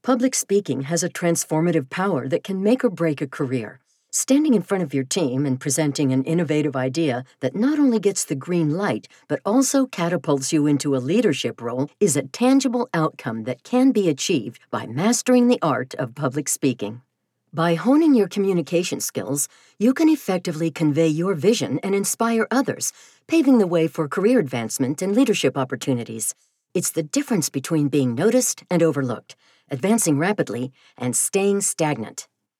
Public speaking has a transformative power that can make or break a career. Standing in front of your team and presenting an innovative idea that not only gets the green light, but also catapults you into a leadership role is a tangible outcome that can be achieved by mastering the art of public speaking. By honing your communication skills, you can effectively convey your vision and inspire others, paving the way for career advancement and leadership opportunities. It's the difference between being noticed and overlooked, advancing rapidly, and staying stagnant.